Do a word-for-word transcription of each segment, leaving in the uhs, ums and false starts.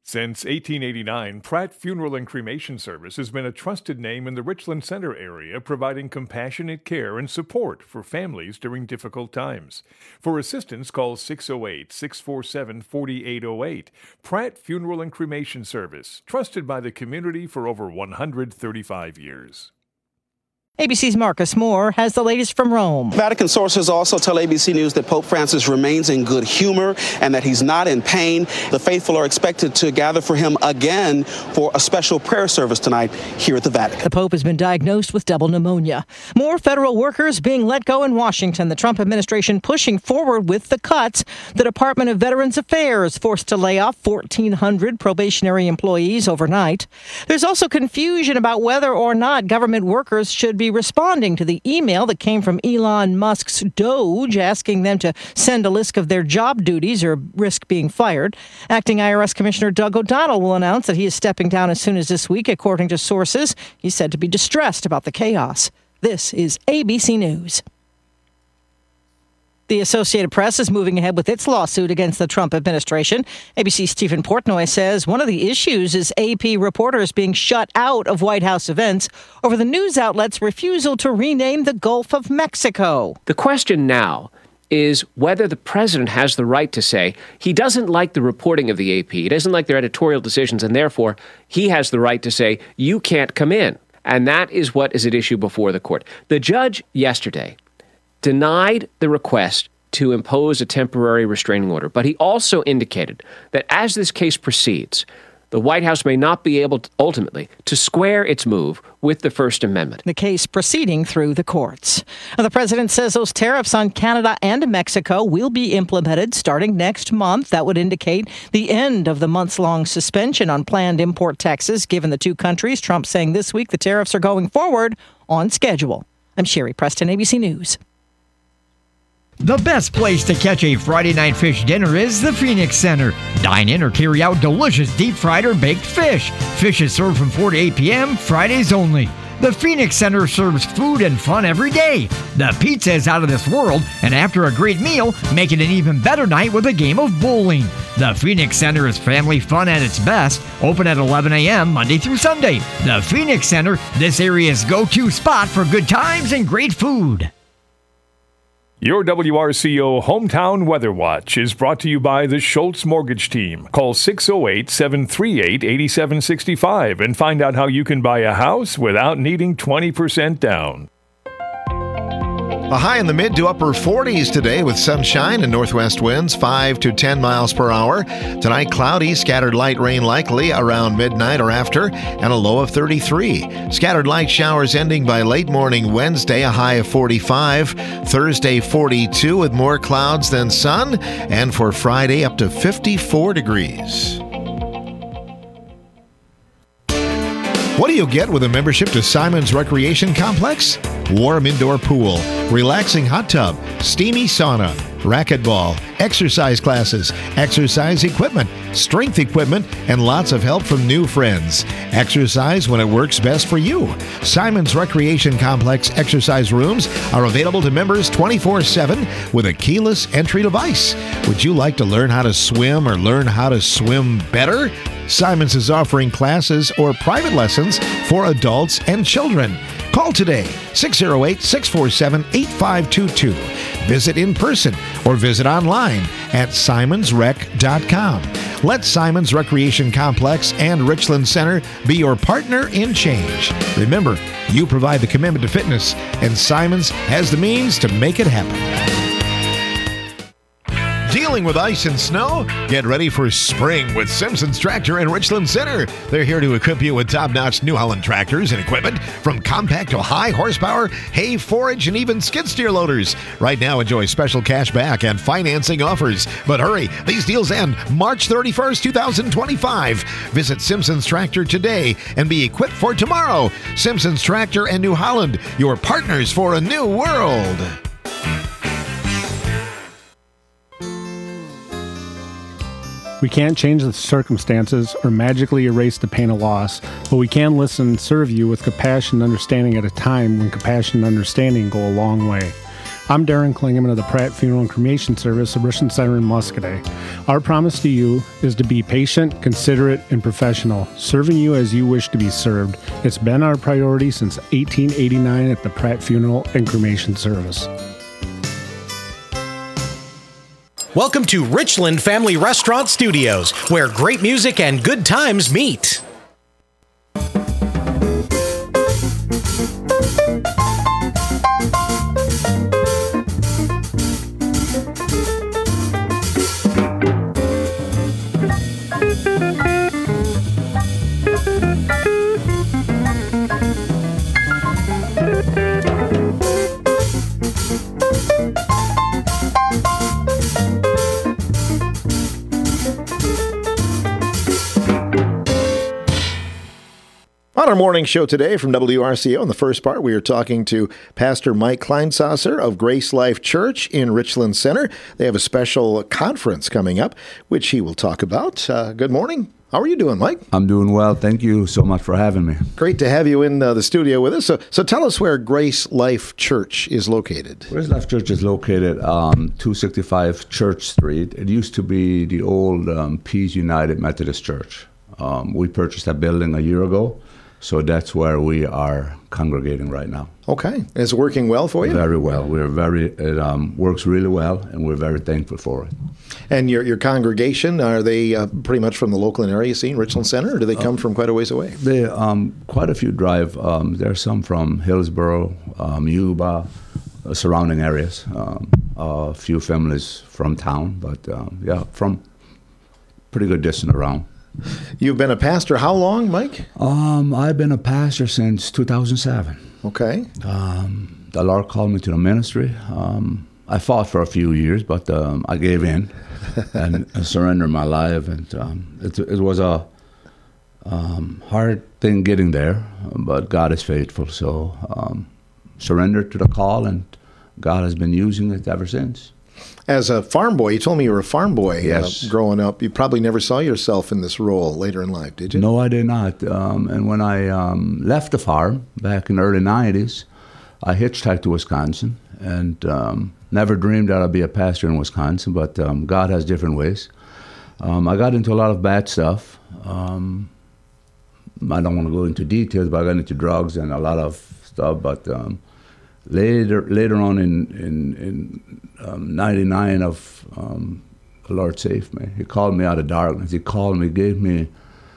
Since eighteen eighty-nine, Pratt Funeral and Cremation Service has been a trusted name in the Richland Center area, providing compassionate care and support for families during difficult times. For assistance, call six oh eight, six four seven, four eight oh eight. Pratt Funeral and Cremation Service, trusted by the community for over one hundred thirty-five years. A B C's Marcus Moore has the latest from Rome. Vatican sources also tell A B C News that Pope Francis remains in good humor and that he's not in pain. The faithful are expected to gather for him again for a special prayer service tonight here at the Vatican. The Pope has been diagnosed with double pneumonia. More federal workers being let go in Washington. The Trump administration pushing forward with the cuts. The Department of Veterans Affairs forced to lay off fourteen hundred probationary employees overnight. There's also confusion about whether or not government workers should be responding to the email that came from Elon Musk's Doge asking them to send a list of their job duties or risk being fired. Acting I R S Commissioner Doug O'Donnell will announce that he is stepping down as soon as this week, according to sources. He's said to be distressed about the chaos. This is A B C News. The Associated Press is moving ahead with its lawsuit against the Trump administration. A B C's Stephen Portnoy says one of the issues is A P reporters being shut out of White House events over the news outlet's refusal to rename the Gulf of Mexico. The question now is whether the president has the right to say he doesn't like the reporting of the A P. He doesn't like their editorial decisions, and therefore he has the right to say you can't come in. And that is what is at issue before the court. The judge yesterday denied the request to impose a temporary restraining order, but he also indicated that as this case proceeds, the White House may not be able to, ultimately to square its move with the First Amendment. The case proceeding through the courts. Now, the president says those tariffs on Canada and Mexico will be implemented starting next month. That would indicate the end of the months-long suspension on planned import taxes given the two countries. Trump saying this week the tariffs are going forward on schedule. I'm Sherry Preston, A B C News. The best place to catch a Friday night fish dinner is the Phoenix Center. Dine in or carry out delicious deep-fried or baked fish. Fish is served from four to eight p.m., Fridays only. The Phoenix Center serves food and fun every day. The pizza is out of this world, and after a great meal, make it an even better night with a game of bowling. The Phoenix Center is family fun at its best. Open at eleven a.m. Monday through Sunday. The Phoenix Center, this area's go-to spot for good times and great food. Your W R C O Hometown Weather Watch is brought to you by the Schultz Mortgage Team. Call six oh eight, seven three eight, eight seven six five and find out how you can buy a house without needing twenty percent down. A high in the mid to upper forties today with sunshine and northwest winds five to ten miles per hour. Tonight, cloudy, scattered light rain likely around midnight or after, and a low of thirty-three. Scattered light showers ending by late morning Wednesday, a high of forty-five. Thursday, forty-two with more clouds than sun. And for Friday, up to fifty-four degrees. What do you get with a membership to Simon's Recreation Complex? Warm indoor pool, relaxing hot tub, steamy sauna, racquetball, exercise classes, exercise equipment, strength equipment, and lots of help from new friends. Exercise when it works best for you. Simon's Recreation Complex exercise rooms are available to members twenty-four seven with a keyless entry device. Would you like to learn how to swim or learn how to swim better? Simon's is offering classes or private lessons for adults and children. Call today, six oh eight, six four seven, eight five two two. Visit in person or visit online at simons rec dot com. Let Simon's Recreation Complex and Richland Center be your partner in change. Remember, you provide the commitment to fitness, and Simon's has the means to make it happen. Dealing with ice and snow? Get ready for spring with Simpson's Tractor in Richland Center. They're here to equip you with top-notch New Holland tractors and equipment, from compact to high horsepower, hay, forage, and even skid steer loaders. Right now, enjoy special cash back and financing offers. But hurry, these deals end March thirty-first, twenty twenty-five. Visit Simpson's Tractor today and be equipped for tomorrow. Simpson's Tractor and New Holland, your partners for a new world. We can't change the circumstances or magically erase the pain of loss, but we can listen and serve you with compassion and understanding at a time when compassion and understanding go a long way. I'm Darren Klingeman of the Pratt Funeral and Cremation Service of Richland Center in Muscoda. Our promise to you is to be patient, considerate, and professional, serving you as you wish to be served. It's been our priority since eighteen eighty-nine at the Pratt Funeral and Cremation Service. Welcome to Richland Family Restaurant Studios, where great music and good times meet. On our morning show today from W R C O, in the first part, we are talking to Pastor Mike Kleinsasser of Grace Life Church in Richland Center. They have a special conference coming up, which he will talk about. Uh, good morning. How are you doing, Mike? I'm doing well. Thank you so much for having me. Great to have you in uh, the studio with us. So, so tell us where Grace Life Church is located. Grace Life Church is located on two sixty-five Church Street. It used to be the old um, Peace United Methodist Church. Um, we purchased that building a year ago. So that's where we are congregating right now. Okay. Is it working well for you? Very well. We're very, it um, works really well, and we're very thankful for it. And your your congregation, are they uh, pretty much from the local and area scene, Richland Center, or do they come uh, from quite a ways away? They um, quite a few drive. Um, there's some from Hillsboro, um, Yuba, uh, surrounding areas. Um, a few families from town, but um, yeah, from pretty good distance around. You've been a pastor how long, Mike? Um, I've been a pastor since two thousand seven. Okay. Um, the Lord called me to the ministry. Um, I fought for a few years, but um, I gave in and I surrendered my life. And um, it, it was a um, hard thing getting there, but God is faithful. So um, surrendered to the call, and God has been using it ever since. As a farm boy, you told me you were a farm boy yes. uh, growing up. You probably never saw yourself in this role later in life, did you? No, I did not. Um, and when I um, left the farm back in the early nineties, I hitchhiked to Wisconsin and um, never dreamed that I'd be a pastor in Wisconsin, but um, God has different ways. Um, I got into a lot of bad stuff. Um, I don't want to go into details, but I got into drugs and a lot of stuff, but... Um, Later, later on in in, in um, ninety-nine, of um, the Lord saved me. He called me out of darkness. He called me, gave me.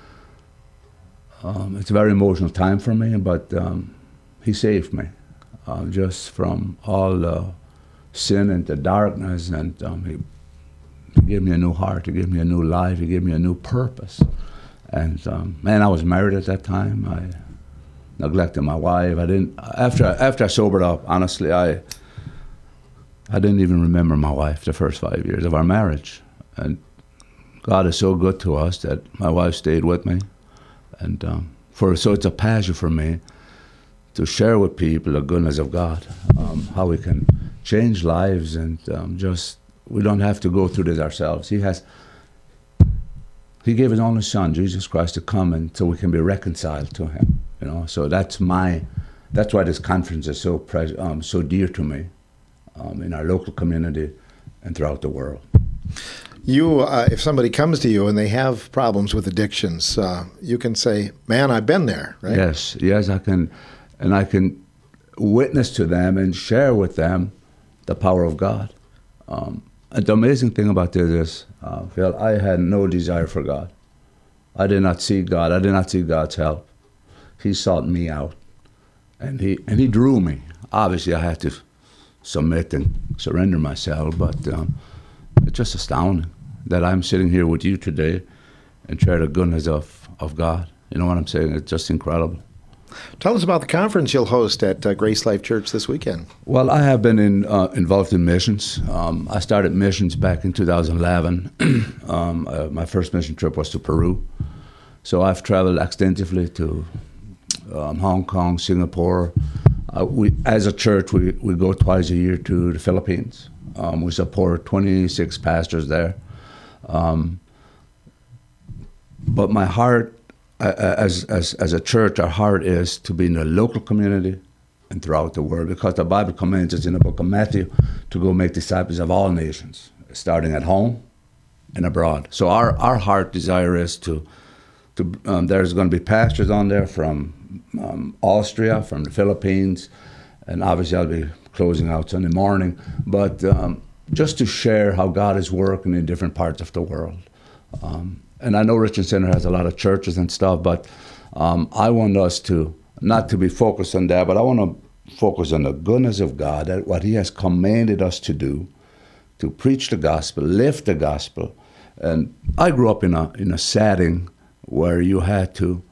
Um, it's a very emotional time for me, but um, He saved me, uh, just from all the sin and the darkness, and um, he, he gave me a new heart. He gave me a new life. He gave me a new purpose. And um, man, I was married at that time. I. neglected my wife. I didn't after after I sobered up. Honestly, I I didn't even remember my wife the first five years of our marriage. And God is so good to us that my wife stayed with me, and um, for so it's a passion for me to share with people the goodness of God, um, how we can change lives, and um, just we don't have to go through this ourselves. He has. He gave His only Son, Jesus Christ, to come and so we can be reconciled to Him. You know, so that's my, that's why this conference is so pre- um, so dear to me, um, in our local community and throughout the world. You, uh, if somebody comes to you and they have problems with addictions, uh, you can say, "Man, I've been there." Right? Yes, yes, I can, and I can witness to them and share with them the power of God. Um, and the amazing thing about this is, uh, Phil, I had no desire for God. I did not see God. I did not see God's help. He sought me out, and he and he drew me. Obviously, I had to submit and surrender myself, but um, it's just astounding that I'm sitting here with you today and share the goodness of, of God. You know what I'm saying? It's just incredible. Tell us about the conference you'll host at uh, Grace Life Church this weekend. Well, I have been in, uh, involved in missions. Um, I started missions back in two thousand eleven. um, uh, my first mission trip was to Peru. So I've traveled extensively to um, Hong Kong, Singapore. Uh, we, as a church, we, we go twice a year to the Philippines. Um, we support twenty-six pastors there. Um, but my heart, uh, as, as, as a church, our heart is to be in the local community and throughout the world, because the Bible commands us in the book of Matthew to go make disciples of all nations, starting at home and abroad. So our, our heart desire is to, to um, there's going to be pastors on there from um, Austria, from the Philippines, and obviously I'll be closing out Sunday morning, but um, just to share how God is working in different parts of the world. Um, and I know Richland Center has a lot of churches and stuff, but um, I want us to, not to be focused on that, but I want to focus on the goodness of God, that what He has commanded us to do, to preach the gospel, live the gospel. And I grew up in a in a setting where you had to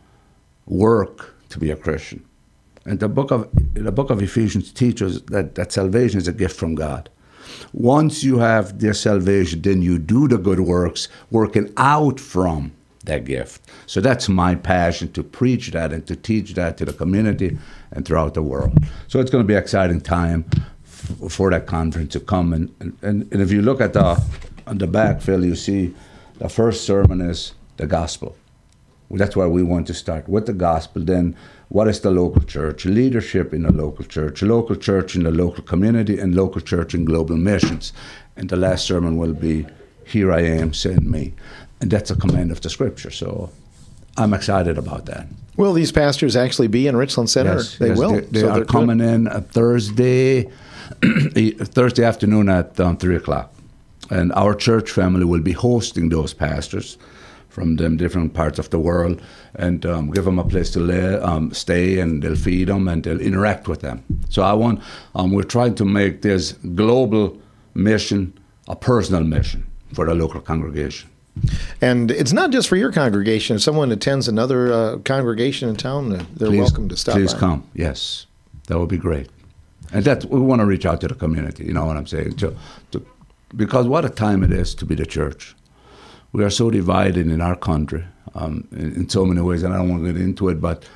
work to be a Christian. And the book of the book of Ephesians teaches that, that salvation is a gift from God. Once you have their salvation, then you do the good works, working out from that gift. So that's my passion, to preach that and to teach that to the community and throughout the world. So it's going to be an exciting time f- for that conference to come. And, and, and if you look at the on the back, Phil, you see the first sermon is the gospel. That's where we want to start, with the gospel. Then what is the local church? Leadership in the local church, local church in the local community, and local church in global missions. And the last sermon will be, here I am, send me. And that's a command of the scripture. So I'm excited about that. Will these pastors actually be in Richland Center? Yes, they yes, will. They, they so are coming in a Thursday, Thursday afternoon at um, three o'clock. And our church family will be hosting those pastors from them different parts of the world, and um, give them a place to lay, um, stay, and they'll feed them and they'll interact with them. So I want, um, we're trying to make this global mission a personal mission for the local congregation. And it's not just for your congregation. If someone attends another uh, congregation in town, they're please, welcome to stop Please by. come, yes. That would be great. And that we want to reach out to the community, you know what I'm saying? To, to, because what a time it is to be the church. We are so divided in our country um, in, in so many ways, and I don't want to get into it, but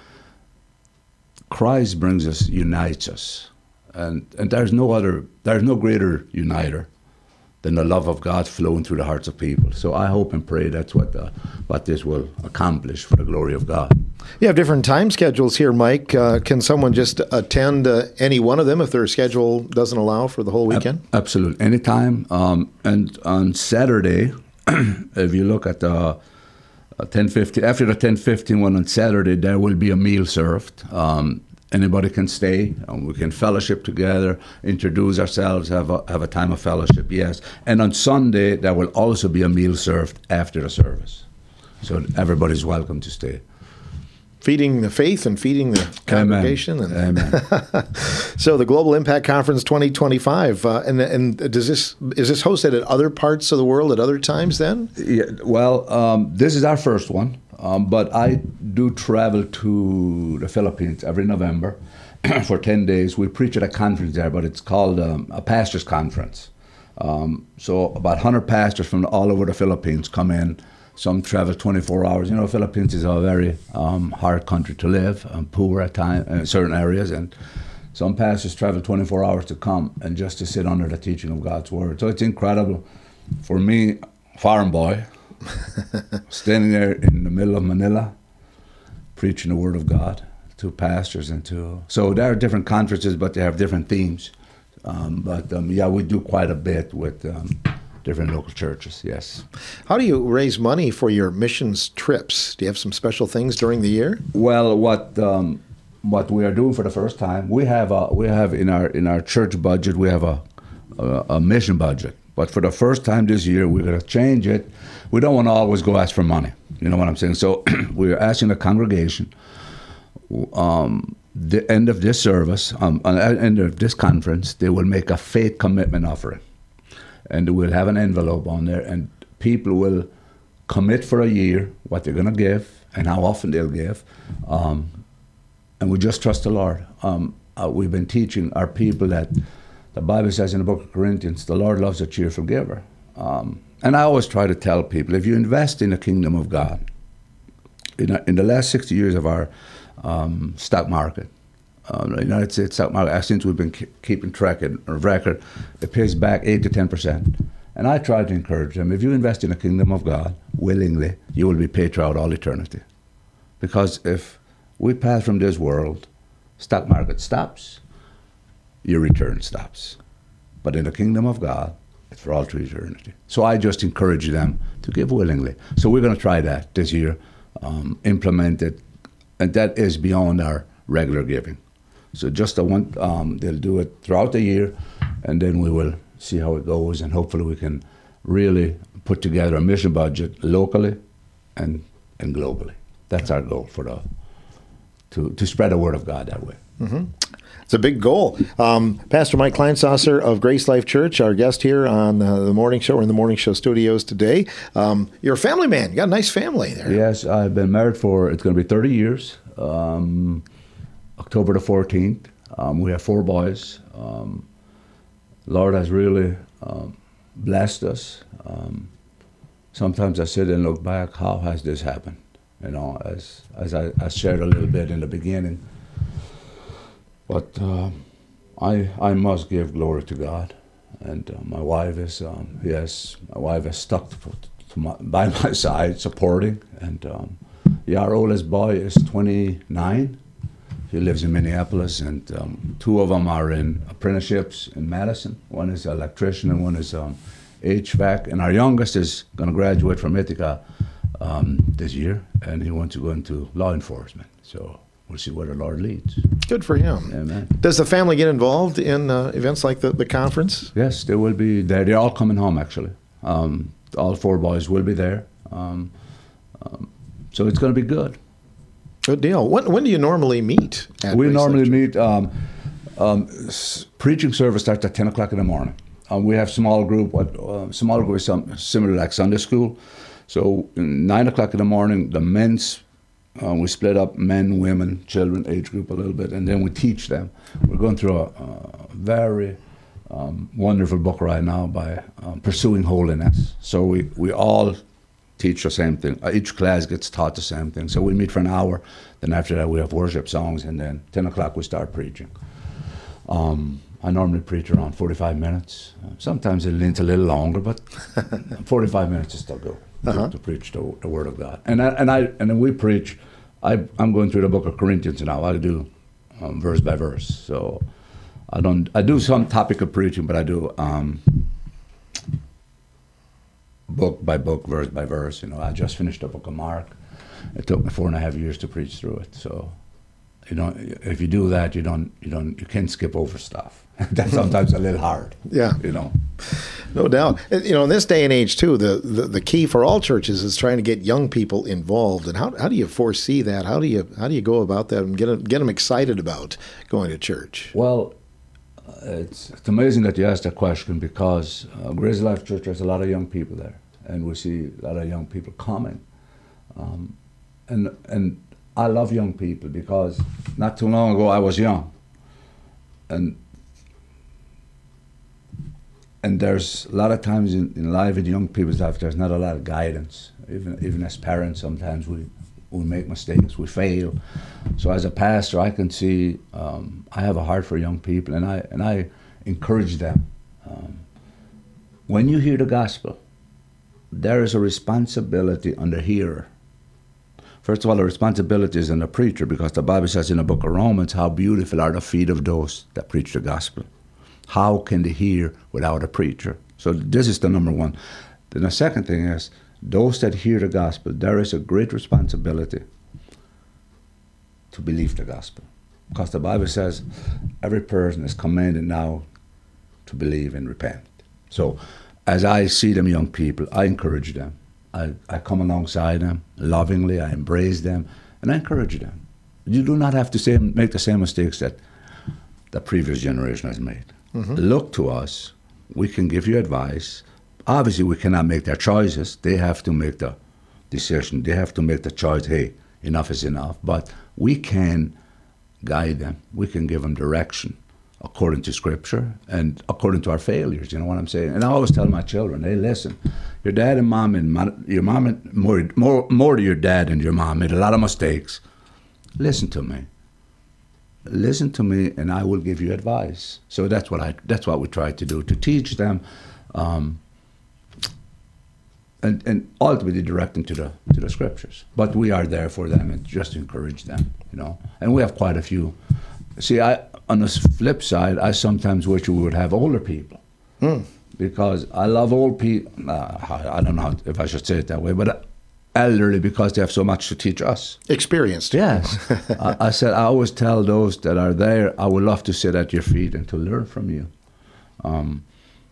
Christ brings us, unites us. And and there's no other, there's no greater uniter than the love of God flowing through the hearts of people. So I hope and pray that's what the, what this will accomplish for the glory of God. You have different time schedules here, Mike. Uh, can someone just attend uh, any one of them if their schedule doesn't allow for the whole weekend? Ab- absolutely, anytime. Um, and on Saturday, if you look at the uh, ten fifteen, after the ten fifteen one on Saturday, there will be a meal served. Um, anybody can stay, and we can fellowship together, introduce ourselves, have a, have a time of fellowship, yes. And on Sunday, there will also be a meal served after the service. So everybody's welcome to stay. Feeding the faith and feeding the congregation. Amen. And Amen. So the Global Impact Conference twenty twenty-five, uh, and and does this is this hosted at other parts of the world at other times then? Yeah, well, um, this is our first one, um, but I do travel to the Philippines every November for ten days. We preach at a conference there, but it's called um, a pastors' conference. Um, so about one hundred pastors from all over the Philippines come in. Some travel twenty-four hours. You know, Philippines is a very um, hard country to live, and poor at times in certain areas, and some pastors travel twenty-four hours to come and just to sit under the teaching of God's word. So it's incredible. For me, farm boy, standing there in the middle of Manila, preaching the word of God to pastors and to. So there are different conferences, but they have different themes. Um, but um, yeah, we do quite a bit with. Um, Different local churches, yes. How do you raise money for your missions trips? Do you have some special things during the year? Well, what um, what we are doing for the first time, we have a, we have in our in our church budget, we have a, a a mission budget. But for the first time this year, we're going to change it. We don't want to always go ask for money. You know what I'm saying? So we're asking the congregation. Um, the end of this service, um, at the end of this conference, they will make a faith commitment offering. And we'll have an envelope on there, and people will commit for a year what they're going to give and how often they'll give. Um, and we just trust the Lord. Um, uh, we've been teaching our people that the Bible says in the book of Corinthians, the Lord loves a cheerful giver. Um, and I always try to tell people, if you invest in the kingdom of God, in, a, in the last sixty years of our um, stock market, Um, the United States stock market, since we've been keeping track of record, it pays back eight to ten percent. And I try to encourage them, if you invest in the kingdom of God willingly, you will be paid throughout all eternity. Because if we pass from this world, stock market stops, your return stops. But in the kingdom of God, it's for all through eternity. So I just encourage them to give willingly. So we're going to try that this year, um, implement it, and that is beyond our regular giving. So just a one, um, they'll do it throughout the year, and then we will see how it goes, and hopefully we can really put together a mission budget locally and and globally. That's our goal for the to to spread the word of God that way. Mm-hmm. It's a big goal. Um, Pastor Mike Kleinsasser of Grace Life Church, our guest here on uh, the Morning Show. We're in the Morning Show studios today. Um, you're a family man. You got a nice family there. Yes, I've been married for, it's going to be thirty years, um, October the fourteenth. Um, we have four boys. Um, Lord has really um, blessed us. Um, sometimes I sit and look back, how has this happened? You know, as as I, I shared a little bit in the beginning. But uh, I I must give glory to God, and uh, my wife is um, yes, my wife is stuck to, to my, by my side, supporting. And um, yeah, our oldest boy is twenty-nine. He lives in Minneapolis, and um, two of them are in apprenticeships in Madison. One is an electrician, and one is um, H V A C. And our youngest is going to graduate from Ithaca um, this year, and he wants to go into law enforcement. So we'll see where the Lord leads. Good for him. Amen. Does the family get involved in uh, events like the, the conference? Yes, they will be there. They're all coming home, actually. Um, all four boys will be there. Um, um, so it's going to be good. Good deal. When, when do you normally meet? At we Grace normally Life? meet, um, um, s- preaching service starts at ten o'clock in the morning. Um, we have small group, what uh, small group is some, similar like Sunday school. So nine o'clock in the morning, the men's, uh, we split up men, women, children, age group a little bit, and then we teach them. We're going through a, a very um, wonderful book right now by um, Pursuing Holiness. So we, we all teach the same thing. Uh, each class gets taught the same thing. So we meet for an hour, then after that we have worship songs, and then ten o'clock we start preaching. Um, I normally preach around forty-five minutes. Uh, sometimes it leans a little longer, but forty-five minutes is still good to, Uh-huh. to preach the, the Word of God. And I, and I and then we preach. I, I'm going through the book of Corinthians now. I do um, verse by verse. So I don't. I do some topic of preaching, but I do um, book by book, verse by verse. You know, I just finished the book of Mark. It took me four and a half years to preach through it. So, you know, if you do that, you don't, you don't, you can't skip over stuff. That's sometimes a little hard. Yeah, you know, no doubt. You know, in this day and age too, the, the, the key for all churches is trying to get young people involved. And how how do you foresee that? How do you how do you go about that and get them, get them excited about going to church? Well, it's it's amazing that you asked that question, because uh, Grace Life Church has a lot of young people there, and we see a lot of young people coming. Um, and and I love young people, because not too long ago I was young, and and there's a lot of times in, in life, in young people's life, there's not a lot of guidance. Even even as parents, sometimes we we make mistakes, we fail. So as a pastor, I can see um, I have a heart for young people, and I and I encourage them. Um, when you hear the gospel, there is a responsibility on the hearer. First of all, the responsibility is on the preacher, because the Bible says in the book of Romans, how beautiful are the feet of those that preach the gospel. How can they hear without a preacher? So this is the number one. Then the second thing is, those that hear the gospel, there is a great responsibility to believe the gospel. Because the Bible says every person is commanded now to believe and repent. So as I see them young people, I encourage them. I, I come alongside them lovingly, I embrace them, and I encourage them. You do not have to say, make the same mistakes that the previous generation has made. Mm-hmm. Look to us. We can give you advice. Obviously, we cannot make their choices. They have to make the decision. They have to make the choice, hey, enough is enough. But we can guide them. We can give them direction according to Scripture and according to our failures. You know what I'm saying? And I always tell my children, hey, listen, your dad and mom, and my, your mom, and more, more, more to your dad and your mom made a lot of mistakes. Listen to me. Listen to me, and I will give you advice. So that's what I. That's what we try to do, to teach them, um, and and ultimately direct them to the to the Scriptures. But we are there for them and just encourage them, you know. And we have quite a few. See, I on the flip side, I sometimes wish we would have older people. Hmm. Because I love old people. Uh, I don't know if I should say it that way, but elderly because they have so much to teach us. Experienced. Yes. I, I said, I always tell those that are there, I would love to sit at your feet and to learn from you. Um,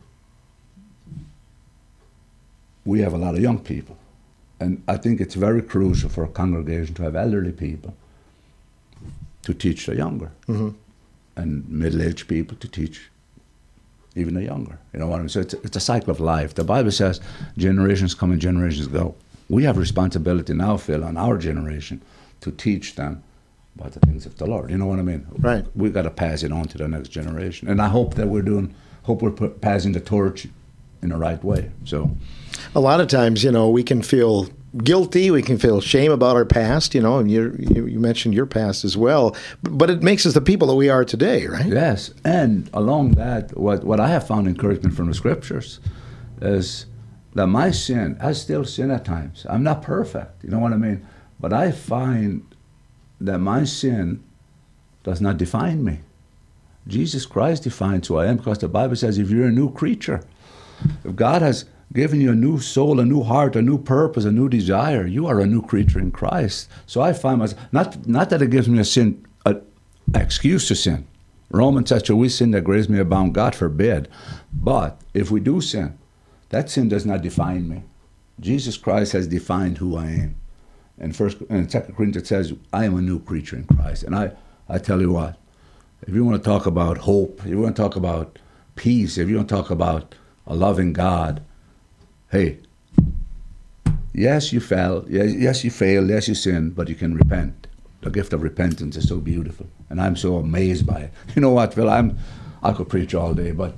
we have a lot of young people. And I think it's very crucial for a congregation to have elderly people to teach the younger. Mm-hmm. And middle-aged people to teach even the younger. You know what I mean? So it's, it's a cycle of life. The Bible says generations come and generations go. We have responsibility now, Phil, on our generation to teach them about the things of the Lord. You know what I mean? Right. We've got to pass it on to the next generation. And I hope that we're doing, hope we're put, passing the torch in the right way. So, a lot of times, you know, we can feel guilty, we can feel shame about our past, you know, and you you mentioned your past as well, but it makes us the people that we are today, right? Yes, and along that, what, what I have found encouragement from the scriptures is that my sin, I still sin at times. I'm not perfect, you know what I mean? But I find that my sin does not define me. Jesus Christ defines who I am, because the Bible says if you're a new creature, if God has given you a new soul, a new heart, a new purpose, a new desire, you are a new creature in Christ. So I find myself, not, not that it gives me a sin, an excuse to sin. Romans says, shall we sin that grace may abound? God forbid. But if we do sin, that sin does not define me. Jesus Christ has defined who I am. And first and Second Corinthians says, I am a new creature in Christ. And I, I tell you what, if you want to talk about hope, if you want to talk about peace, if you want to talk about a loving God, hey, yes, you fell, yes, yes, you failed, yes, you sinned, but you can repent. The gift of repentance is so beautiful, and I'm so amazed by it. You know what, Phil, I'm, I could preach all day, but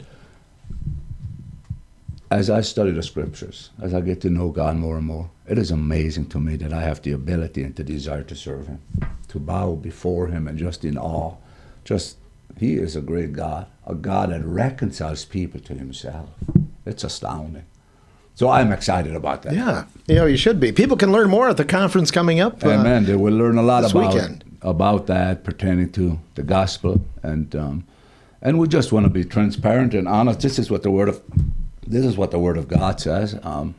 as I study the scriptures, as I get to know God more and more, it is amazing to me that I have the ability and the desire to serve Him, to bow before Him and just in awe. Just, He is a great God, a God that reconciles people to Himself. It's astounding. So I'm excited about that. Yeah, you know, you should be. People can learn more at the conference coming up. Amen. Uh, they will learn a lot about weekend. about that pertaining to the gospel, and um, and we just want to be transparent and honest. This is what the word of this is what the word of God says. Um,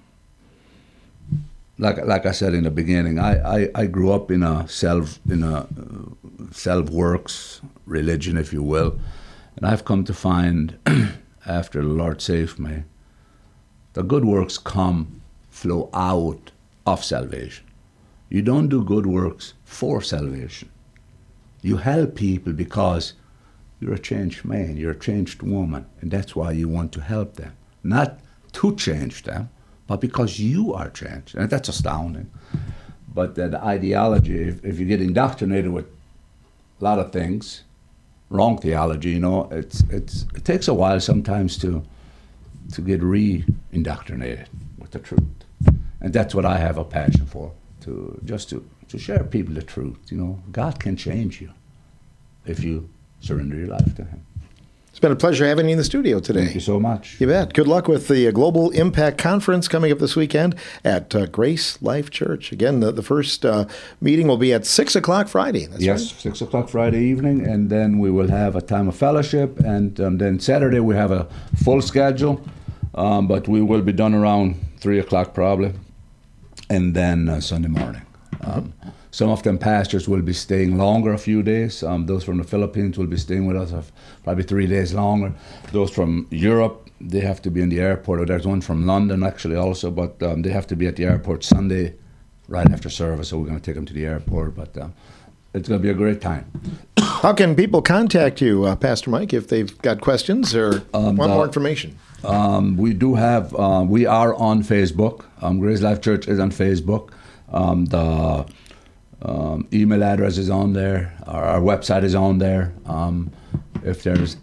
like like I said in the beginning, I, I, I grew up in a self in a uh, self works religion, if you will, and I've come to find after the Lord saved me, the good works come, flow out of salvation. You don't do good works for salvation. You help people because you're a changed man, you're a changed woman, and that's why you want to help them. Not to change them, but because you are changed. And that's astounding. But that ideology, if, if you get indoctrinated with a lot of things, wrong theology, you know, it's it's it takes a while sometimes to to get re-indoctrinated with the truth. And that's what I have a passion for, to just to, to share people the truth. You know, God can change you if you surrender your life to Him. It's been a pleasure having you in the studio today. Thank you so much. You bet. Good luck with the Global Impact Conference coming up this weekend at uh, Grace Life Church. Again, the, the first uh, meeting will be at six o'clock Friday. That's yes, right. six o'clock Friday evening, and then we will have a time of fellowship, and um, then Saturday we have a full schedule, um, but we will be done around three o'clock probably, and then uh, Sunday morning. Um, Some of them pastors will be staying longer, a few days. Um, those from the Philippines will be staying with us uh, probably three days longer. Those from Europe, they have to be in the airport. There's one from London actually also, but um, they have to be at the airport Sunday right after service, so we're going to take them to the airport. But uh, it's going to be a great time. How can people contact you, uh, Pastor Mike, if they've got questions or Um, want uh, more information? Um, we do have, uh, we are on Facebook. Um, Grace Life Church is on Facebook. Um, the Um, email address is on there. Our, our website is on there. Um, if there's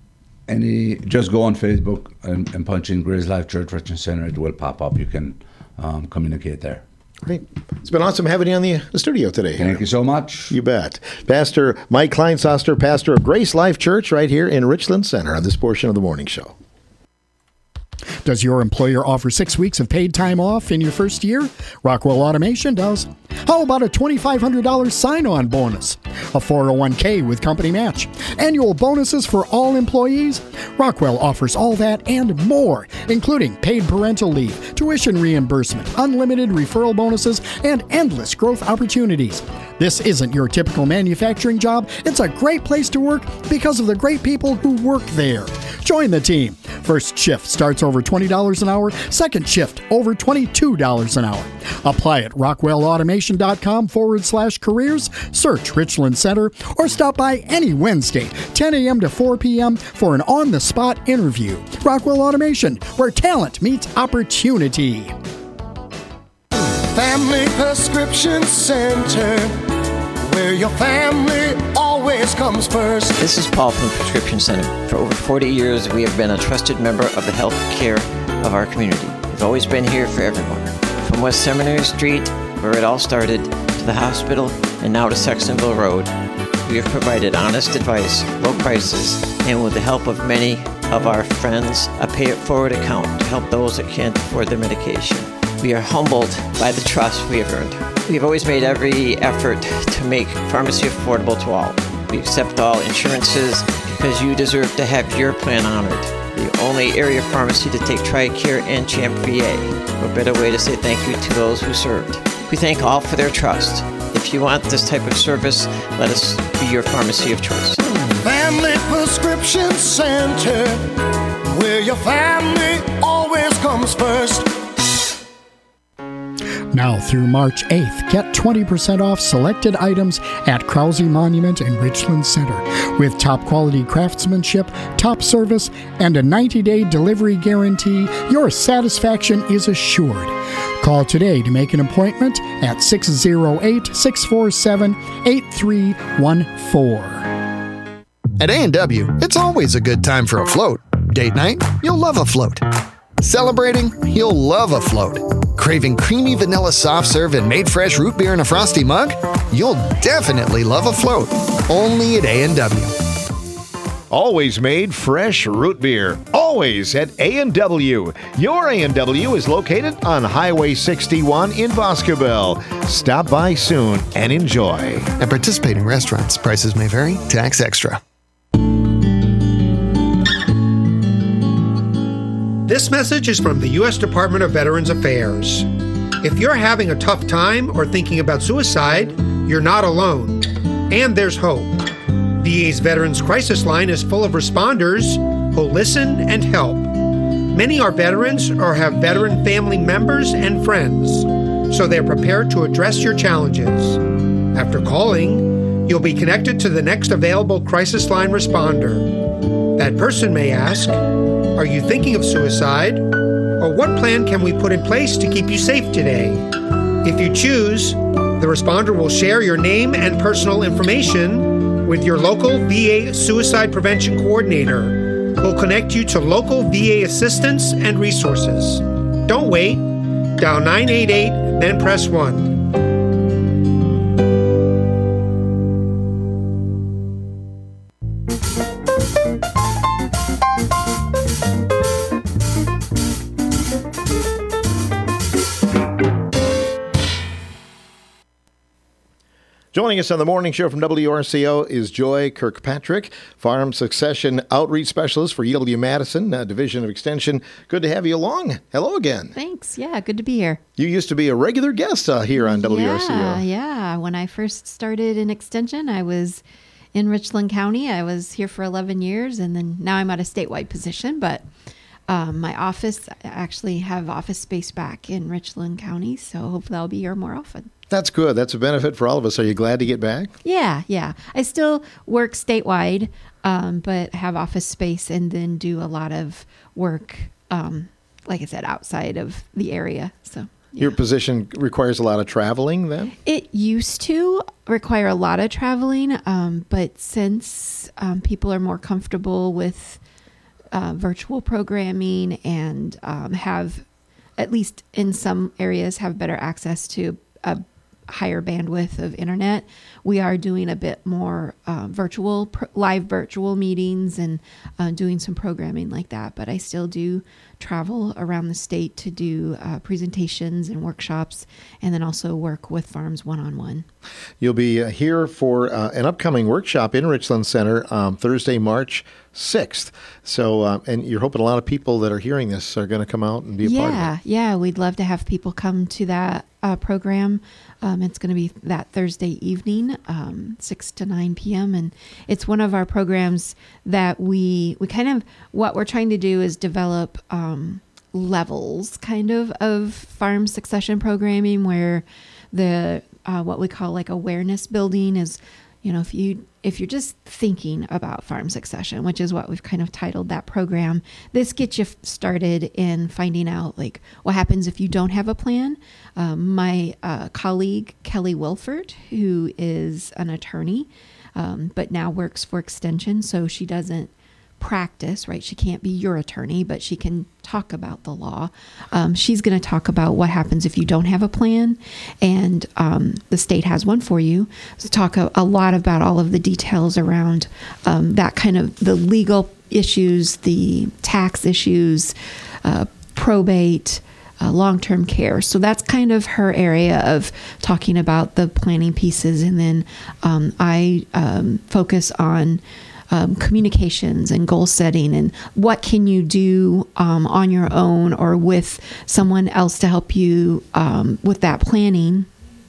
any, just go on Facebook and, and punch in Grace Life Church Richland Center. It will pop up. You can um, communicate there. Great. It's been awesome having you on the, the studio today. Thank you so much. You bet. Pastor Mike Kleinsoster, pastor of Grace Life Church right here in Richland Center on this portion of the morning show. Does your employer offer six weeks of paid time off in your first year? Rockwell Automation does. How about a twenty-five hundred dollars sign-on bonus? A four oh one k with company match? Annual bonuses for all employees? Rockwell offers all that and more, including paid parental leave, tuition reimbursement, unlimited referral bonuses, and endless growth opportunities. This isn't your typical manufacturing job. It's a great place to work because of the great people who work there. Join the team. First shift starts over twenty dollars an hour. Second shift over twenty-two dollars an hour. Apply at rockwellautomation.com forward slash careers. Search Richland Center or stop by any Wednesday, ten a.m. to four p.m. for an on-the-spot interview. Rockwell Automation, where talent meets opportunity. Family Prescription Center, where your family always comes first. This is Paul from the Prescription Center. For over forty years, we have been a trusted member of the health care of our community. We've always been here for everyone. From West Seminary Street, where it all started, to the hospital, and now to Sextonville Road, we have provided honest advice, low prices, and with the help of many of our friends, a pay-it-forward account to help those that can't afford their medication. We are humbled by the trust we have earned. We have always made every effort to make pharmacy affordable to all. We accept all insurances because you deserve to have your plan honored. The only area pharmacy to take TRICARE and CHAMP V A. What better way to say thank you to those who served. We thank all for their trust. If you want this type of service, let us be your pharmacy of choice. Family Prescription Center, where your family always comes first. Now through March eighth, get twenty percent off selected items at Krause Monument in Richland Center. With top quality craftsmanship, top service, and a ninety-day delivery guarantee, your satisfaction is assured. Call today to make an appointment at six oh eight, six four seven, eight three one four. At A and W, it's always a good time for a float. Date night? You'll love a float. Celebrating? You'll love a float. Craving creamy vanilla soft serve and made fresh root beer in a frosty mug? You'll definitely love a float. Only at A and W. Always made fresh root beer. Always at A and W. Your A and W is located on Highway sixty-one in Boscobel. Stop by soon and enjoy. At participating restaurants, prices may vary. Tax extra. This message is from the U S Department of Veterans Affairs. If you're having a tough time or thinking about suicide, you're not alone. And there's hope. V A's Veterans Crisis Line is full of responders who listen and help. Many are veterans or have veteran family members and friends, so they're prepared to address your challenges. After calling, you'll be connected to the next available Crisis Line responder. That person may ask, are you thinking of suicide? Or what plan can we put in place to keep you safe today? If you choose, the responder will share your name and personal information with your local V A Suicide Prevention Coordinator, who'll connect you to local V A assistance and resources. Don't wait. Dial nine eight eight, then press one. Joining us on the morning show from W R C O is Joy Kirkpatrick, Farm Succession Outreach Specialist for E W Madison, uh, Division of Extension. Good to have you along. Hello again. Thanks. Yeah, good to be here. You used to be a regular guest uh, here on W R C O. Yeah, yeah. When I first started in Extension, I was in Richland County. I was here for eleven years, and then now I'm at a statewide position, but um, my office, I actually have office space back in Richland County, so hopefully I'll be here more often. That's good. That's a benefit for all of us. Are you glad to get back? Yeah, yeah. I still work statewide, um, but have office space and then do a lot of work, um, like I said, outside of the area. So yeah. Your position requires a lot of traveling then? It used to require a lot of traveling, um, but since um, people are more comfortable with uh, virtual programming and um, have, at least in some areas, have better access to a higher bandwidth of internet, we are doing a bit more uh, virtual, pr- live virtual meetings and uh, doing some programming like that. But I still do travel around the state to do uh, presentations and workshops, and then also work with farms one-on-one. You'll be uh, here for uh, an upcoming workshop in Richland Center um, Thursday, March sixth. So, uh, and you're hoping a lot of people that are hearing this are going to come out and be a yeah, part of it. Yeah, yeah. We'd love to have people come to that uh, program. Um, it's going to be that Thursday evening, um, six to nine p.m. And it's one of our programs that we, we kind of, what we're trying to do is develop um, levels kind of of farm succession programming, where the, uh, what we call like awareness building is, you know, if you if you're just thinking about farm succession, which is what we've kind of titled that program, this gets you started in finding out like what happens if you don't have a plan. Um, my uh, colleague Kelly Wilford, who is an attorney, um, but now works for Extension, so she doesn't practice, right? She can't be your attorney, but she can talk about the law. Um, she's going to talk about what happens if you don't have a plan, and um, the state has one for you. So talk a, a lot about all of the details around um, that kind of the legal issues, the tax issues, uh, probate, uh, long-term care. So that's kind of her area of talking about the planning pieces. And then um, I um, focus on Um, communications and goal setting, and what can you do um, on your own or with someone else to help you um, with that planning,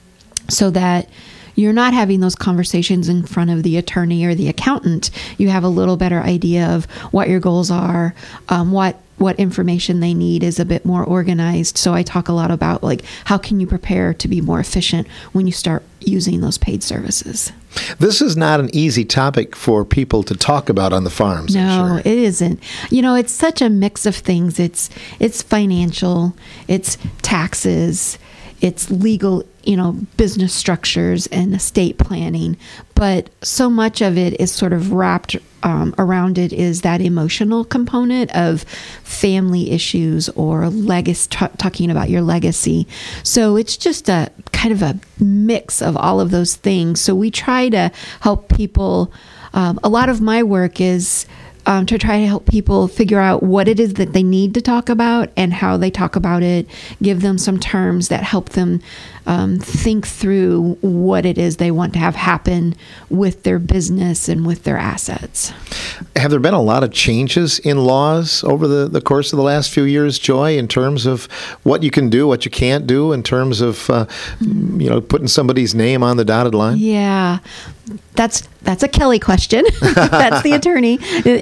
so that you're not having those conversations in front of the attorney or the accountant. You have a little better idea of what your goals are, um, what what information they need is a bit more organized. So I talk a lot about like how can you prepare to be more efficient when you start using those paid services. This is not an easy topic for people to talk about on the farms. No, it isn't. You know, it's such a mix of things. It's it's financial, it's taxes, it's legal, you know, business structures and estate planning. But so much of it is sort of wrapped um, around it is that emotional component of family issues or legacy, t- talking about your legacy. So it's just a kind of a mix of all of those things. So we try to help people. Um, a lot of my work is Um, to try to help people figure out what it is that they need to talk about and how they talk about it, give them some terms that help them um, think through what it is they want to have happen with their business and with their assets. Have there been a lot of changes in laws over the, the course of the last few years, Joy, in terms of what you can do, what you can't do, in terms of, uh, mm-hmm. you know, putting somebody's name on the dotted line? Yeah. That's that's a Kelly question. That's the attorney.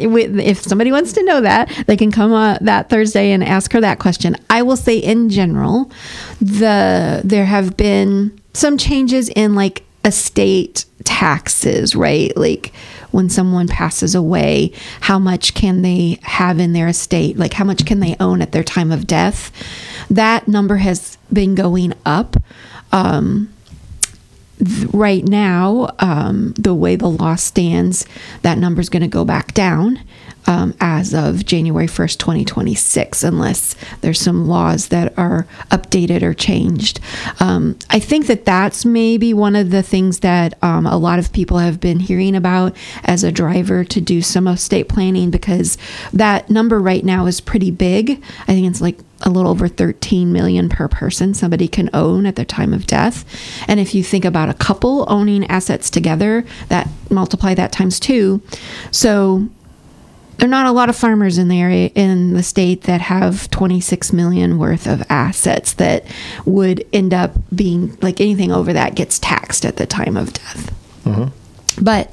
If somebody wants to know that, they can come uh, that Thursday and ask her that question. I will say in general, the there have been some changes in like estate taxes, right? Like when someone passes away, how much can they have in their estate? Like how much can they own at their time of death? That number has been going up. Um, Right now, um, the way the law stands, that number is going to go back down um, as of January first, twenty twenty-six, unless there's some laws that are updated or changed. Um, I think that that's maybe one of the things that um, a lot of people have been hearing about as a driver to do some estate planning, because that number right now is pretty big. I think it's like a little over thirteen million per person somebody can own at their time of death. And if you think about a couple owning assets together, that multiply that times two. So there are not a lot of farmers in the area, in the state, that have twenty-six million worth of assets that would end up being like anything over that gets taxed at the time of death. Mm-hmm. But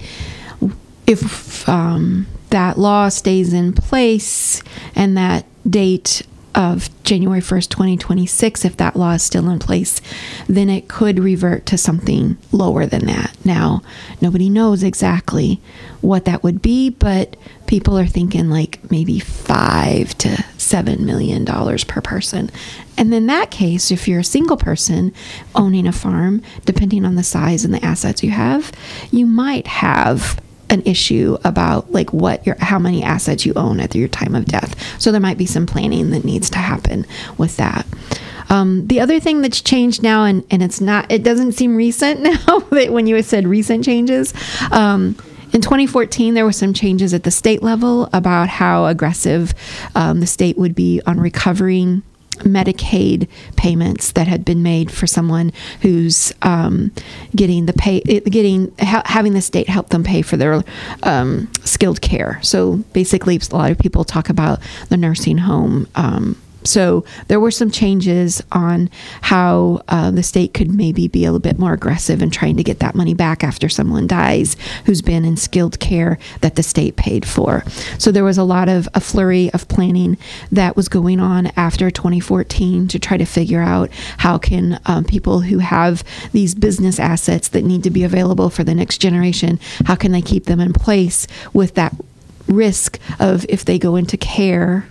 if um, that law stays in place and that date of January first, twenty twenty-six, if that law is still in place, then it could revert to something lower than that. Now, nobody knows exactly what that would be, but people are thinking like maybe five to seven million dollars per person. And in that case, if you're a single person owning a farm, depending on the size and the assets you have, you might have an issue about like what your how many assets you own at your time of death. So there might be some planning that needs to happen with that. Um, the other thing that's changed now, and, and it's not, it doesn't seem recent now that when you said recent changes, um, in twenty fourteen, there were some changes at the state level about how aggressive um, the state would be on recovering Medicaid payments that had been made for someone who's um, getting the pay, getting ha- having the state help them pay for their um, skilled care. So basically, a lot of people talk about the nursing home. Um, So there were some changes on how uh, the state could maybe be a little bit more aggressive in trying to get that money back after someone dies who's been in skilled care that the state paid for. So there was a lot of a flurry of planning that was going on after twenty fourteen to try to figure out how can um, people who have these business assets that need to be available for the next generation, how can they keep them in place with that risk of if they go into care,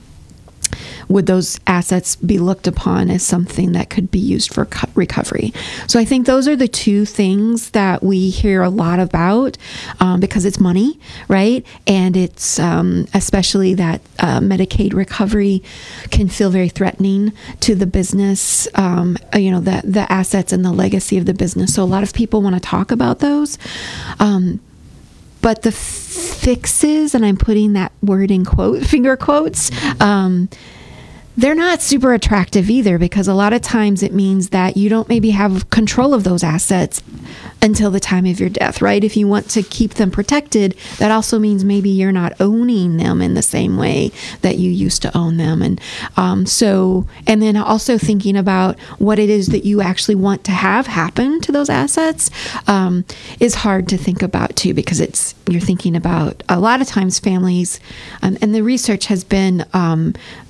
would those assets be looked upon as something that could be used for co- recovery? So I think those are the two things that we hear a lot about um, because it's money, right? And it's um, especially that uh, Medicaid recovery can feel very threatening to the business, um, you know, the, the assets and the legacy of the business. So a lot of people want to talk about those. Um, But the fixes, and I'm putting that word in quote, finger quotes, um, they're not super attractive either, because a lot of times it means that you don't maybe have control of those assets until the time of your death, right? If you want to keep them protected, that also means maybe you're not owning them in the same way that you used to own them. And um, so, and then also thinking about what it is that you actually want to have happen to those assets um, is hard to think about too, because it's, you're thinking about a lot of times families, um, and the research has been, um,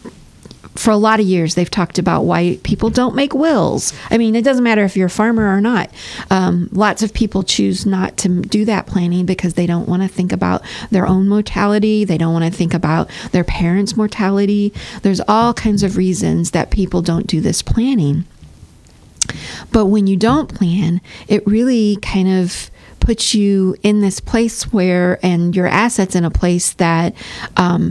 for a lot of years, they've talked about why people don't make wills. I mean, it doesn't matter if you're a farmer or not. Um, lots of people choose not to do that planning because they don't want to think about their own mortality. They don't want to think about their parents' mortality. There's all kinds of reasons that people don't do this planning. But when you don't plan, it really kind of puts you in this place where, and your assets in a place that, um,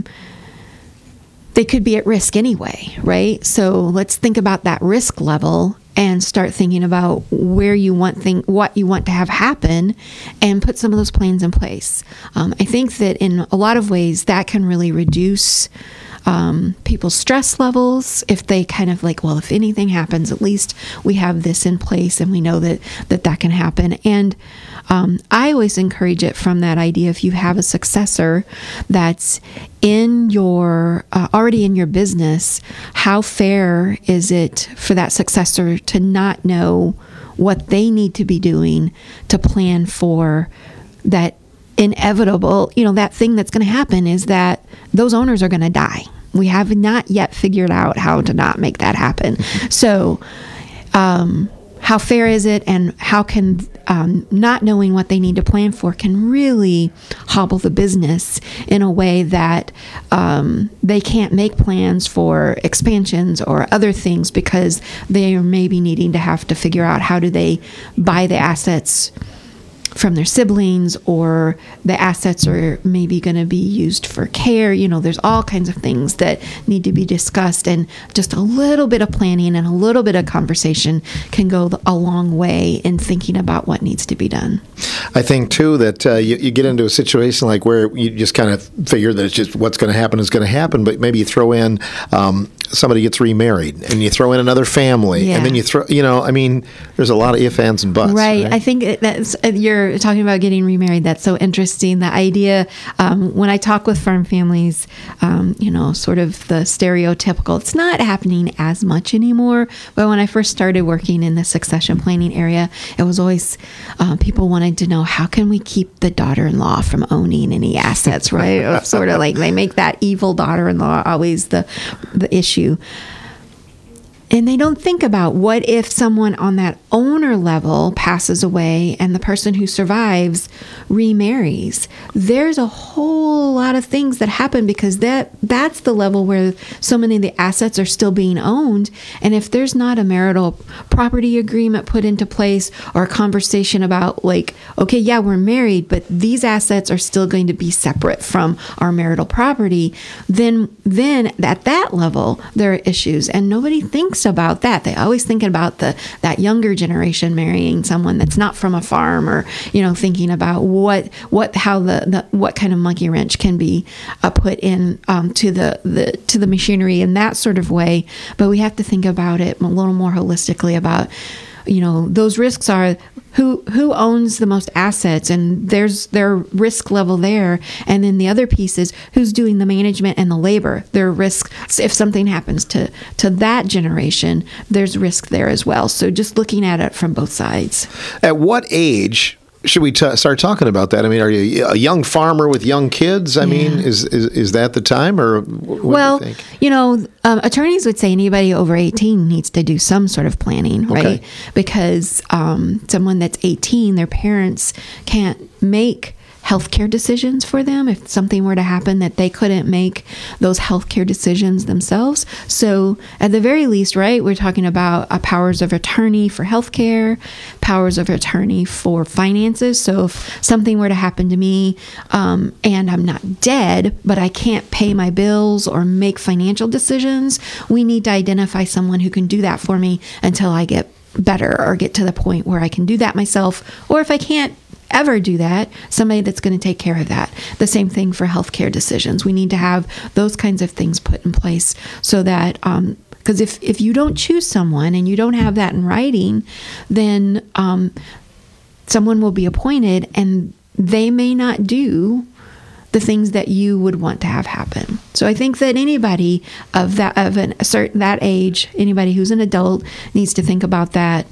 they could be at risk anyway, right? So let's think about that risk level and start thinking about where you want thing, what you want to have happen, and put some of those plans in place. Um, I think that in a lot of ways that can really reduce um, people's stress levels if they kind of like, well, if anything happens, at least we have this in place and we know that that, that can happen. And um, I always encourage it from that idea, if you have a successor that's in your, uh, already in your business, how fair is it for that successor to not know what they need to be doing to plan for that inevitable, you know, that thing that's going to happen is that those owners are going to die. We have not yet figured out how to not make that happen. So, um, how fair is it, and how can um, not knowing what they need to plan for can really hobble the business in a way that um, they can't make plans for expansions or other things because they are maybe needing to have to figure out how do they buy the assets from their siblings, or the assets are maybe going to be used for care. You know, there's all kinds of things that need to be discussed, and just a little bit of planning and a little bit of conversation can go a long way in thinking about what needs to be done. I think, too, that uh, you, you get into a situation like where you just kind of figure that it's just what's going to happen is going to happen, but maybe you throw in um, somebody gets remarried, and you throw in another family, Yeah. and then you throw, you know, I mean, there's a lot of ifs, ands, and buts. Right. Right. I think it- that's, uh, you're talking about getting remarried. That's so interesting. The idea, um, when I talk with farm families, um, you know, sort of the stereotypical, it's not happening as much anymore. But when I first started working in the succession planning area, it was always, uh, people wanted to know, how can we keep the daughter-in-law from owning any assets, right? Or sort of like they make that evil daughter-in-law always the, the issue. And they don't think about what if someone on that owner level passes away and the person who survives remarries. There's a whole lot of things that happen because that that's the level where so many of the assets are still being owned. And if there's not a marital property agreement put into place, or a conversation about like, okay, yeah, we're married, but these assets are still going to be separate from our marital property, then then at that level there are issues, and nobody thinks thinks about that. They always think about the that younger generation marrying someone that's not from a farm, or you know, thinking about what what how the, the what kind of monkey wrench can be uh, put in um, to the, the to the machinery in that sort of way. But we have to think about it a little more holistically about, you know, those risks are who who owns the most assets, and there's their risk level there. And then the other piece is who's doing the management and the labor. Their risk, if something happens to, to that generation, there's risk there as well. So just looking at it from both sides. At what age should we t- start talking about that? I mean, are you a young farmer with young kids? I yeah. mean, is, is is that the time, or what well, do you think? You know, um, attorneys would say anybody over eighteen needs to do some sort of planning, right? Okay. Because um, someone that's eighteen, their parents can't make healthcare decisions for them if something were to happen that they couldn't make those healthcare decisions themselves. So at the very least, right, we're talking about a powers of attorney for healthcare, powers of attorney for finances. So if something were to happen to me um, and I'm not dead, but I can't pay my bills or make financial decisions, we need to identify someone who can do that for me until I get better or get to the point where I can do that myself. Or if I can't ever do that, somebody that's going to take care of that. The same thing for healthcare decisions. We need to have those kinds of things put in place so that, um, because if, if you don't choose someone and you don't have that in writing, then um, someone will be appointed and they may not do the things that you would want to have happen. So I think that anybody of that of an, a certain that age, anybody who's an adult, needs to think about that.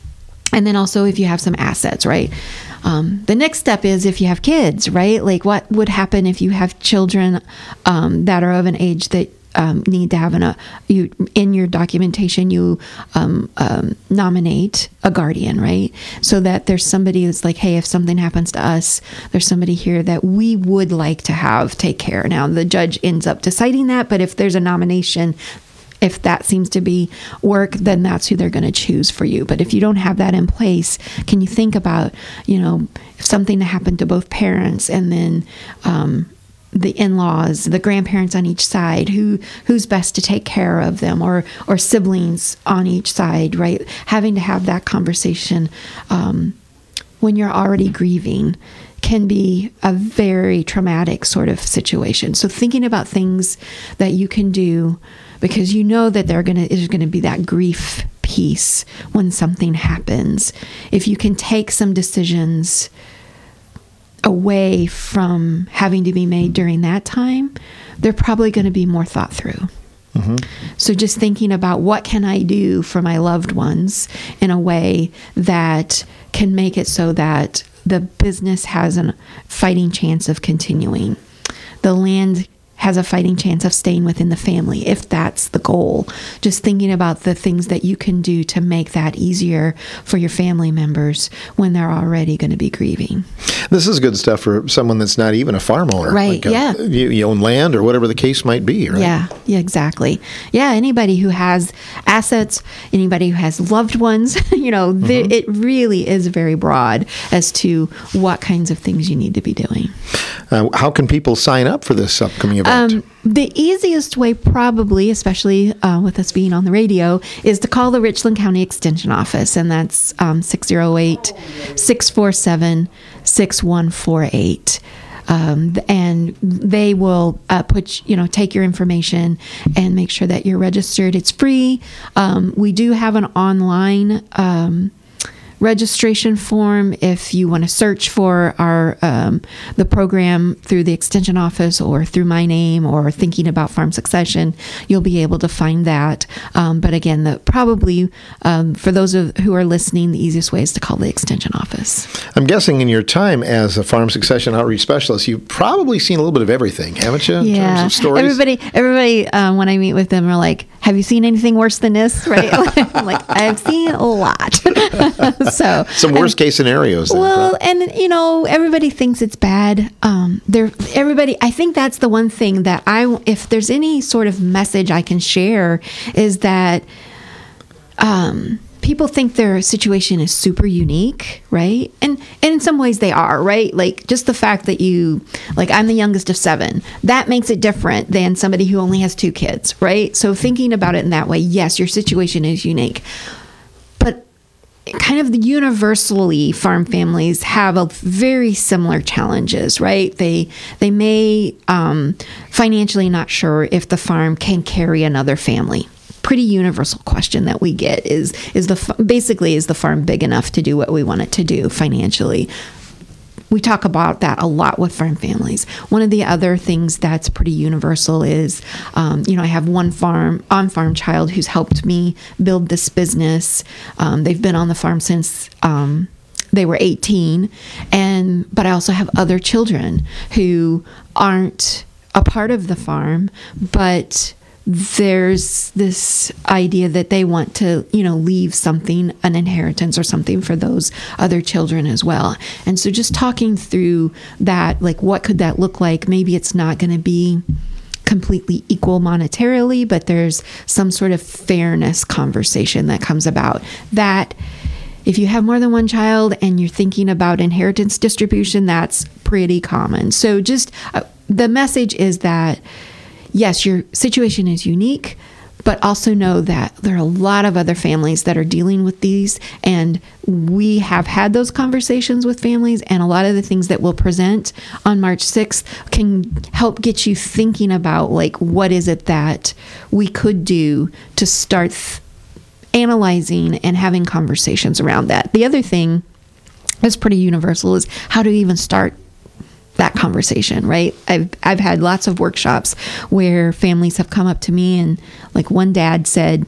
And then also if you have some assets, right? Um, the next step is if you have kids, right? Like what would happen if you have children um, that are of an age that um, need to have an, a, you, in your documentation, you um, um, nominate a guardian, right? So that there's somebody that's like, hey, if something happens to us, there's somebody here that we would like to have take care. Now, the judge ends up deciding that, but if there's a nomination, if that seems to be work, then that's who they're going to choose for you. But if you don't have that in place, can you think about, you know, if something happened to both parents and then um, the in-laws, the grandparents on each side, who who's best to take care of them, or or siblings on each side, right? Having to have that conversation um, when you're already grieving can be a very traumatic sort of situation. So thinking about things that you can do, because you know that they're gonna is going to be that grief piece when something happens. If you can take some decisions away from having to be made during that time, they're probably going to be more thought through. Mm-hmm. So just thinking about what can I do for my loved ones in a way that can make it so that the business has a fighting chance of continuing. The land has a fighting chance of staying within the family, if that's the goal. Just thinking about the things that you can do to make that easier for your family members when they're already going to be grieving. This is good stuff for someone that's not even a farm owner. Right, like a, yeah. You, you own land or whatever the case might be, right? Yeah, yeah, exactly. Yeah, anybody who has assets, anybody who has loved ones, you know, mm-hmm. the, it really is very broad as to what kinds of things you need to be doing. Uh, how can people sign up for this upcoming event? Um, the easiest way, probably, especially uh, with us being on the radio, is to call the Richland County Extension Office, and that's um, six oh eight, six four seven, six one four eight. Um, and they will uh, put, you know, take your information and make sure that you're registered. It's free. Um, we do have an online um, registration form if you want to search for our um, the program through the extension office or through my name or thinking about farm succession. You'll be able to find that. Um, but again, the probably um, for those of who are listening, the easiest way is to call the extension office. I'm guessing in your time as a farm succession outreach specialist, you've probably seen a little bit of everything, haven't you? In yeah. terms of stories? Everybody, everybody, um, when I meet with them, are like, "Have you seen anything worse than this?" Right? I'm like, I've seen a lot. So some worst and, case scenarios. Then, well, and you know, everybody thinks it's bad. Um, there, everybody. I think that's the one thing that I, if there's any sort of message I can share, is that um, people think their situation is super unique, right? And and in some ways they are, right? Like just the fact that you, like I'm the youngest of seven, that makes it different than somebody who only has two kids, right? So thinking about it in that way, yes, your situation is unique. But kind of the universally, farm families have a very similar challenges, right? They they may um, financially not sure if the farm can carry another family. Pretty universal question that we get is is the basically is the farm big enough to do what we want it to do financially? We talk about that a lot with farm families. One of the other things that's pretty universal is, um, you know, I have one farm on-farm child who's helped me build this business. Um, they've been on the farm since um, they were eighteen, and but I also have other children who aren't a part of the farm, but there's this idea that they want to, you know, leave something, an inheritance or something for those other children as well. And so just talking through that, like what could that look like? Maybe it's not going to be completely equal monetarily, but there's some sort of fairness conversation that comes about that if you have more than one child and you're thinking about inheritance distribution, that's pretty common. So just uh, the message is that yes, your situation is unique, but also know that there are a lot of other families that are dealing with these, and we have had those conversations with families, and a lot of the things that we'll present on March sixth can help get you thinking about, like, what is it that we could do to start th- analyzing and having conversations around that. The other thing that's pretty universal is how to even start that conversation, right? I've I've had lots of workshops where families have come up to me, and like one dad said,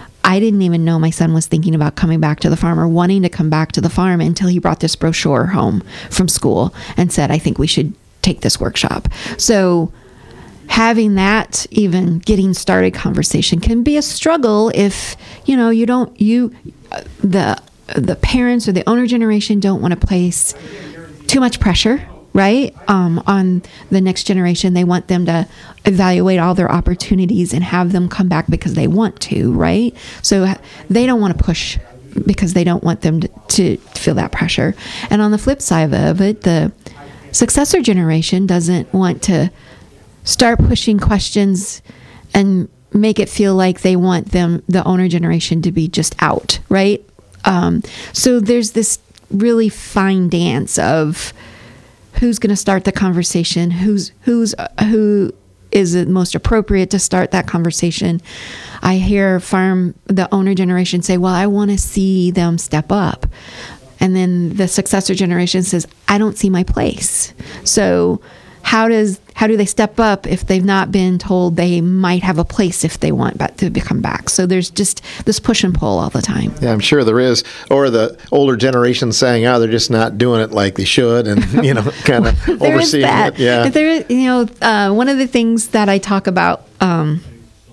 I didn't even know my son was thinking about coming back to the farm or wanting to come back to the farm until he brought this brochure home from school and said, I think we should take this workshop. So having that even getting started conversation can be a struggle if, you know, you don't, you, the the parents or the owner generation don't want to place too much pressure, right, um, on the next generation. They want them to evaluate all their opportunities and have them come back because they want to, right? So they don't want to push because they don't want them to, to feel that pressure. And on the flip side of it, the successor generation doesn't want to start pushing questions and make it feel like they want them, the owner generation, to be just out, right? Um, so there's this really fine dance of who's going to start the conversation, who's who's uh, who is the most appropriate to start that conversation. I hear farm the owner generation say, well, I want to see them step up. And then the successor generation says, I don't see my place. So how does how do they step up if they've not been told they might have a place if they want back to become back? So there's just this push and pull all the time. Yeah, I'm sure there is. Or the older generation saying, oh, they're just not doing it like they should, and, you know, kind of there overseeing is that. it. Yeah. There, you know, uh, one of the things that I talk about um,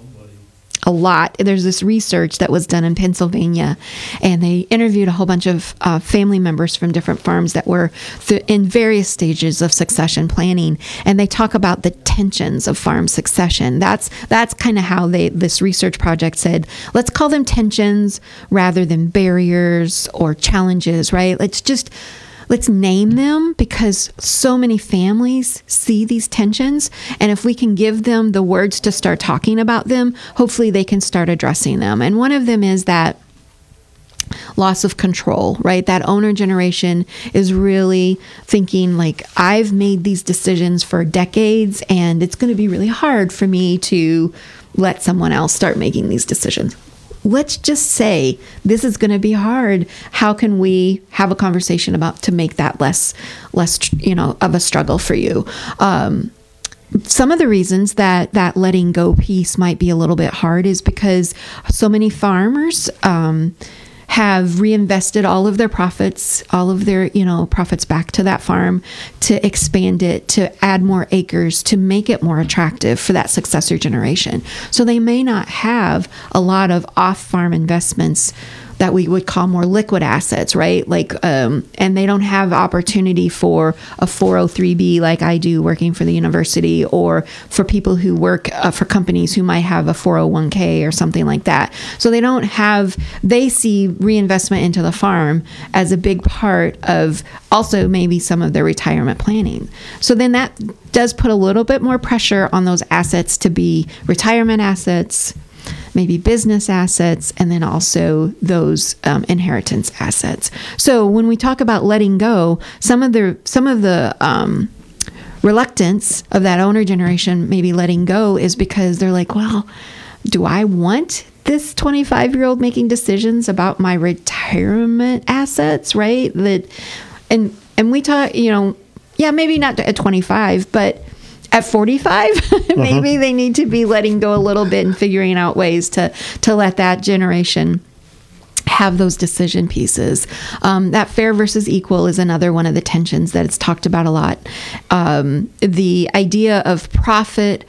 a lot, there's this research that was done in Pennsylvania, and they interviewed a whole bunch of uh, family members from different farms that were th- in various stages of succession planning, and they talk about the tensions of farm succession. That's that's kind of how they this research project said, let's call them tensions rather than barriers or challenges, right? Let's just Let's name them, because so many families see these tensions, and if we can give them the words to start talking about them, hopefully they can start addressing them. And one of them is that loss of control, right? That owner generation is really thinking, like, I've made these decisions for decades, and it's going to be really hard for me to let someone else start making these decisions. Let's just say this is going to be hard. How can we have a conversation about to make that less, less, you know, of a struggle for you? Um, some of the reasons that that letting go piece might be a little bit hard is because so many farmers um, have reinvested all of their profits, all of their, you know, profits back to that farm to expand it, to add more acres, to make it more attractive for that successor generation. So they may not have a lot of off-farm investments that we would call more liquid assets, right? Like, um, and they don't have opportunity for a four oh three B like I do working for the university, or for people who work uh, for companies who might have a four oh one k or something like that. So they don't have, they see reinvestment into the farm as a big part of also maybe some of their retirement planning. So then that does put a little bit more pressure on those assets to be retirement assets, maybe business assets, and then also those um, inheritance assets. So when we talk about letting go, some of the some of the um, reluctance of that owner generation maybe letting go is because they're like, well, do I want this twenty-five-year-old making decisions about my retirement assets, right? That, and and we talk, you know, yeah, maybe not at twenty-five, but at forty-five, maybe uh-huh. they need to be letting go a little bit and figuring out ways to to let that generation have those decision pieces. Um, that fair versus equal is another one of the tensions that it's talked about a lot. Um, the idea of profit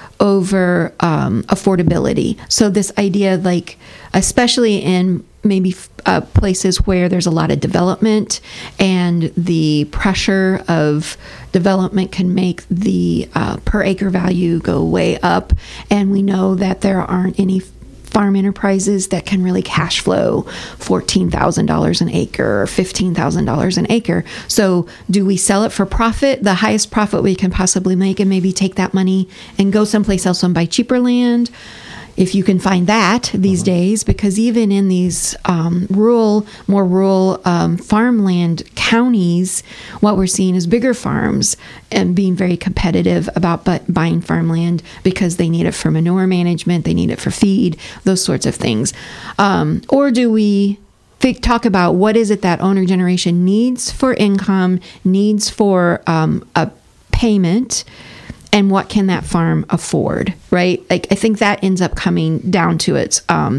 over um, affordability. So this idea, like, especially in maybe uh, places where there's a lot of development and the pressure of development can make the uh, per acre value go way up. And we know that there aren't any farm enterprises that can really cash flow fourteen thousand dollars an acre or fifteen thousand dollars an acre. So do we sell it for profit, the highest profit we can possibly make, and maybe take that money and go someplace else and buy cheaper land? If you can find that these uh-huh. days, because even in these um, rural, more rural um, farmland counties, what we're seeing is bigger farms and being very competitive about but buying farmland because they need it for manure management, they need it for feed, those sorts of things. Um, or do we think, talk about what is it that owner generation needs for income, needs for um, a payment, and what can that farm afford, right? Like, I think that ends up coming down to it. Um,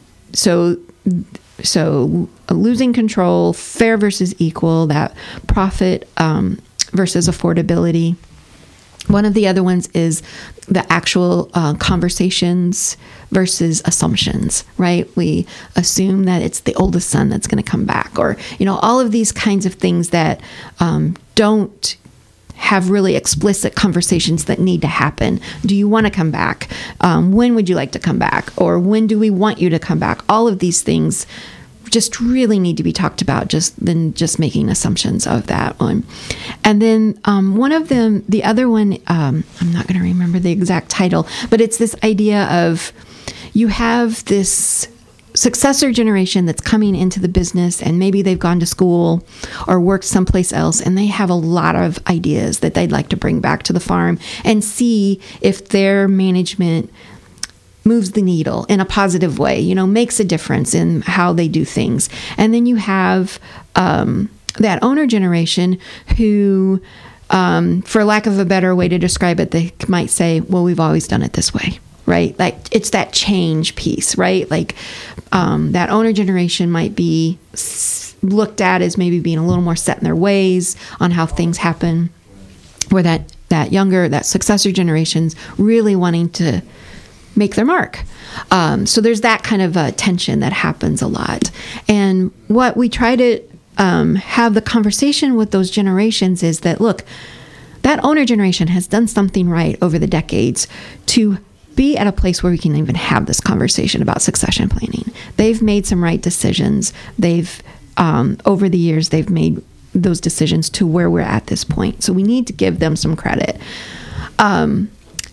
so, so losing control, fair versus equal, that profit um, versus affordability. One of the other ones is the actual uh, conversations versus assumptions, right? We assume that it's the oldest son that's going to come back, or, you know, all of these kinds of things that um, don't have really explicit conversations that need to happen. Do you want to come back? Um, when would you like to come back? Or when do we want you to come back? All of these things just really need to be talked about, just than just making assumptions of that one. And then um, one of them, the other one, um, I'm not going to remember the exact title, but it's this idea of you have this successor generation that's coming into the business, and maybe they've gone to school or worked someplace else, and they have a lot of ideas that they'd like to bring back to the farm and see if their management moves the needle in a positive way, you know, makes a difference in how they do things. And then you have um, that owner generation who, um, for lack of a better way to describe it, they might say, well, we've always done it this way. Right? Like, it's that change piece, right? Like, um, that owner generation might be looked at as maybe being a little more set in their ways on how things happen, where that, that younger, that successor generation's really wanting to make their mark. Um, so there's that kind of a tension that happens a lot. And what we try to um, have the conversation with those generations is that, look, that owner generation has done something right over the decades to be at a place where we can even have this conversation about succession planning. They've made some right decisions. They've, um, over the years, they've made those decisions to where we're at this point. So we need to give them some credit. Um,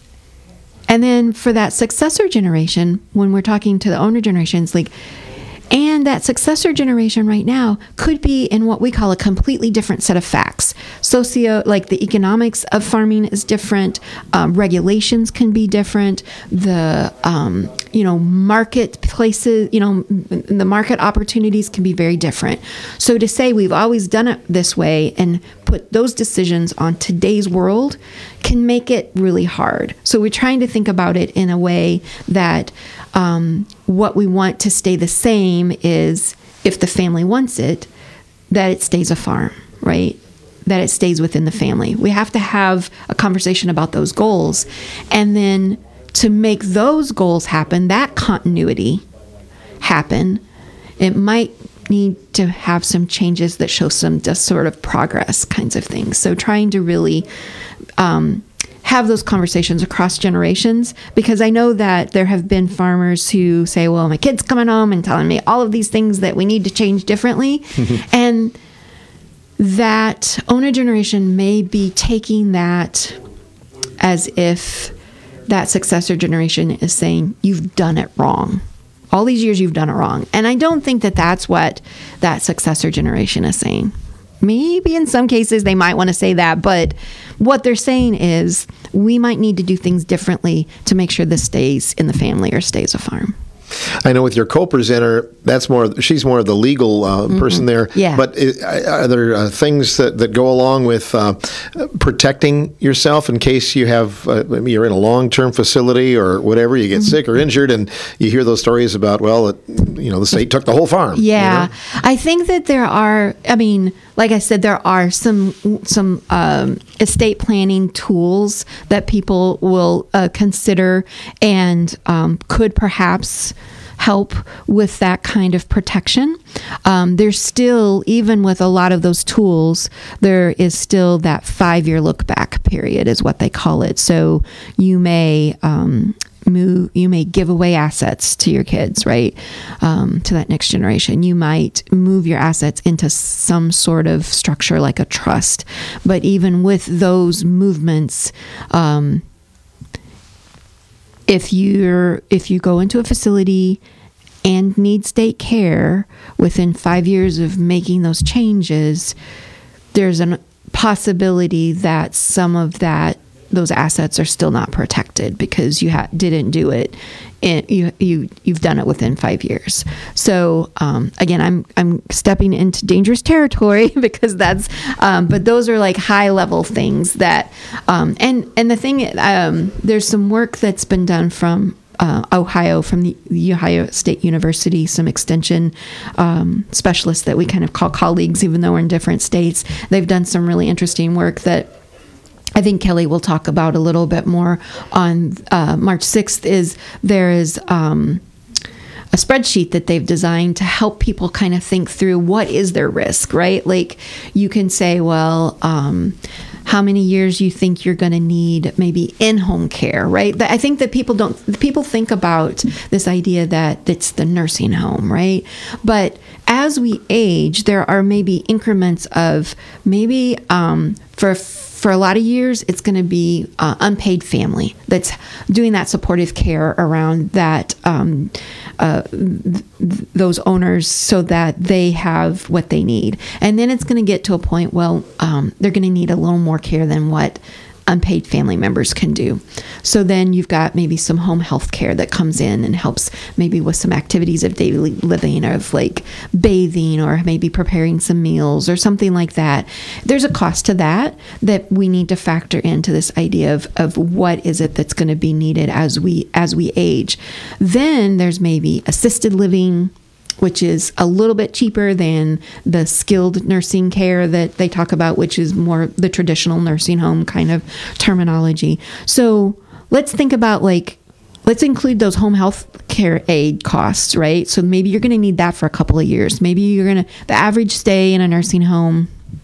and then for that successor generation, when we're talking to the owner generations, like, and that successor generation right now could be in what we call a completely different set of facts. Socio, like the economics of farming is different. Um, regulations can be different. The, um, you know, marketplaces, you know, the market opportunities can be very different. So to say we've always done it this way and put those decisions on today's world can make it really hard. So we're trying to think about it in a way that Um, what we want to stay the same is, if the family wants it, that it stays a farm, right? That it stays within the family. We have to have a conversation about those goals. And then to make those goals happen, that continuity happen, it might need to have some changes that show some just sort of progress kinds of things. So trying to really um, have those conversations across generations, because I know that there have been farmers who say, well, my kid's coming home and telling me all of these things that we need to change differently. And that owner generation may be taking that as if that successor generation is saying, you've done it wrong. All these years you've done it wrong. And I don't think that that's what that successor generation is saying. Maybe in some cases they might want to say that, but what they're saying is we might need to do things differently to make sure this stays in the family or stays a farm. I know with your co-presenter, that's more. She's more of the legal uh, mm-hmm. person there. Yeah. But is, are there uh, things that, that go along with uh, protecting yourself in case you have uh, maybe you're in a long-term facility or whatever, you get mm-hmm. sick or injured, and you hear those stories about, well, it, you know, the state took the whole farm. Yeah, you know? I think that there are. I mean, like I said, there are some some um, estate planning tools that people will uh, consider and um, could perhaps help with that kind of protection. Um, there's still, even with a lot of those tools, there is still that five-year look-back period is what they call it. So you may um, move, you may give away assets to your kids, right, um, to that next generation. You might move your assets into some sort of structure like a trust. But even with those movements, um, If you're if you go into a facility and need state care within five years of making those changes, there's a possibility that some of that those assets are still not protected because you ha- didn't do it. In, you you you've done it within five years. So um, again, I'm I'm stepping into dangerous territory because that's. Um, but those are like high level things that. Um, and and the thing, um, there's some work that's been done from uh, Ohio, from the, the Ohio State University, some extension um, specialists that we kind of call colleagues, even though we're in different states. They've done some really interesting work that I think Kelly will talk about a little bit more on uh, March sixth. Is there is um, a spreadsheet that they've designed to help people kind of think through what is their risk, right? Like you can say, well, um, how many years you think you're going to need maybe in-home care, right? I think that people don't, people think about this idea that it's the nursing home, right? But as we age, there are maybe increments of maybe um, for For a lot of years, it's going to be uh, unpaid family that's doing that supportive care around that um, uh, th- those owners so that they have what they need. And then it's going to get to a point, well, um, they're going to need a little more care than what unpaid family members can do. So then you've got maybe some home health care that comes in and helps maybe with some activities of daily living, of like bathing or maybe preparing some meals or something like that. There's a cost to that that we need to factor into this idea of, of what is it that's going to be needed as we as we age. Then there's maybe assisted living, which is a little bit cheaper than the skilled nursing care that they talk about, which is more the traditional nursing home kind of terminology. So let's think about like, let's include those home health care aid costs, right? So maybe you're going to need that for a couple of years. Maybe you're going to, the average stay in a nursing home,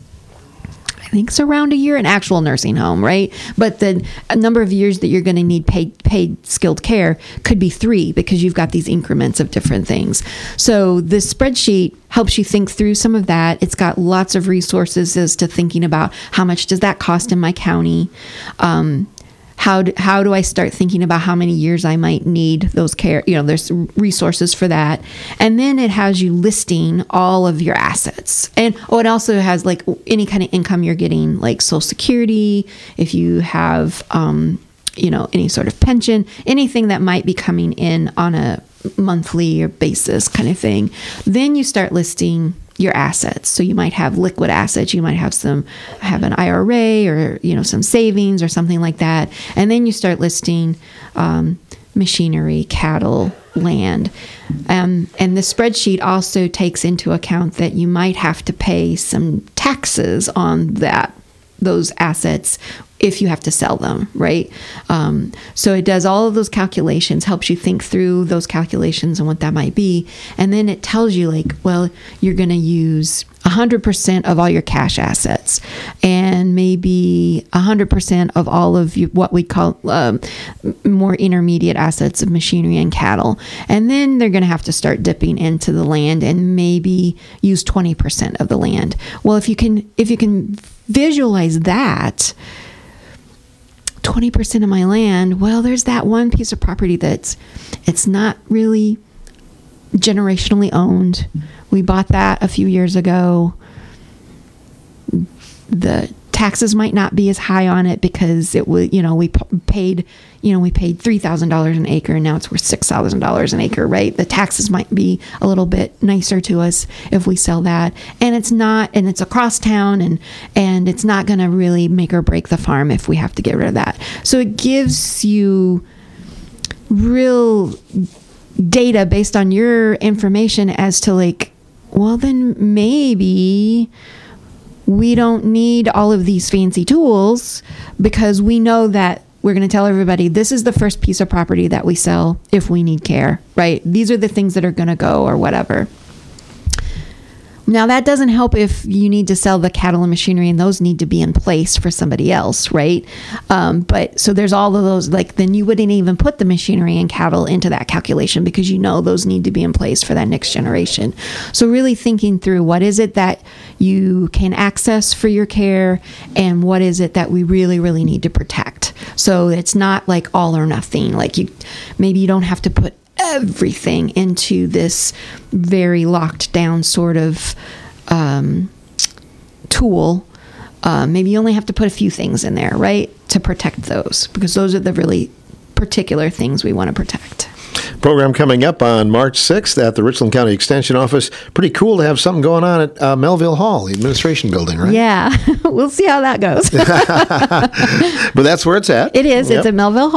I think it's around a year, an actual nursing home, right? But the a number of years that you're going to need paid paid skilled care could be three because you've got these increments of different things. So this spreadsheet helps you think through some of that. It's got lots of resources as to thinking about how much does that cost in my county. Um, How do, how do I start thinking about how many years I might need those care? You know, there's resources for that. And then it has you listing all of your assets. And oh, it also has like any kind of income you're getting, like Social Security, if you have, um, you know, any sort of pension, anything that might be coming in on a monthly basis kind of thing. Then you start listing your assets. So you might have liquid assets. You might have some, have an I R A or, you know, some savings or something like that. And then you start listing um, machinery, cattle, land. Um, and the spreadsheet also takes into account that you might have to pay some taxes on that those assets if you have to sell them, right? Um, so it does all of those calculations, helps you think through those calculations and what that might be. And then it tells you like, well, you're going to use one hundred percent of all your cash assets and maybe one hundred percent of all of you, what we call um, more intermediate assets of machinery and cattle. And then they're going to have to start dipping into the land and maybe use twenty percent of the land. Well, if you can, if you can visualize that, twenty percent of my land, well, there's that one piece of property that's, it's not really generationally owned. We bought that a few years ago. The taxes might not be as high on it because it was, you know, we p- paid, you know, we paid three thousand dollars an acre and now it's worth six thousand dollars an acre, right? The taxes might be a little bit nicer to us if we sell that. And it's not, and it's across town and, and it's not going to really make or break the farm if we have to get rid of that. So it gives you real data based on your information as to like, well, then maybe we don't need all of these fancy tools because we know that we're going to tell everybody this is the first piece of property that we sell if we need care, right? These are the things that are going to go or whatever. Now, that doesn't help if you need to sell the cattle and machinery, and those need to be in place for somebody else, right? Um, but so there's all of those, like, then you wouldn't even put the machinery and cattle into that calculation because you know those need to be in place for that next generation. So really thinking through what is it that you can access for your care and what is it that we really, really need to protect. So it's not like all or nothing. Like you, maybe you don't have to put everything into this very locked down sort of um, tool. Uh, maybe you only have to put a few things in there, right, to protect those, because those are the really particular things we want to protect. Program coming up on March sixth at the Richland County Extension Office. Pretty cool to have something going on at uh, Melville Hall, the administration building, right? Yeah, we'll see how that goes. But that's where it's at. It is. Yep. It's at Melville Hall.